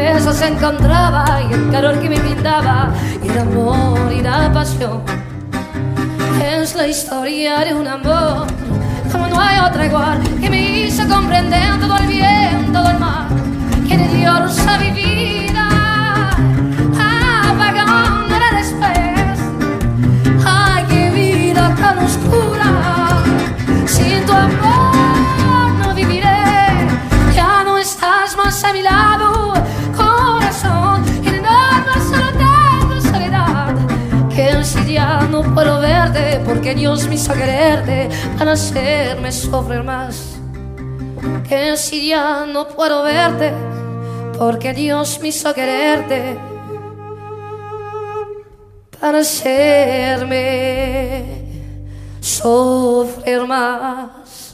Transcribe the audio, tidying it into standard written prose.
beso se encontraba y el calor que me brindaba, y el amor y la pasión. Es la historia de un amor como no hay otra igual, que me hizo comprender todo el bien, todo el mal, que le dio luz a mi vida, apagándola después. Ay, qué vida tan oscura, sin tu amor no viviré. Ya no estás más a mi lado, corazón, y en el alma solo tengo soledad. Que si ya no puedo verte, porque Dios me hizo quererte para hacerme sufrir más. Que si ya no puedo verte, porque Dios me hizo quererte para hacerme sufrir más.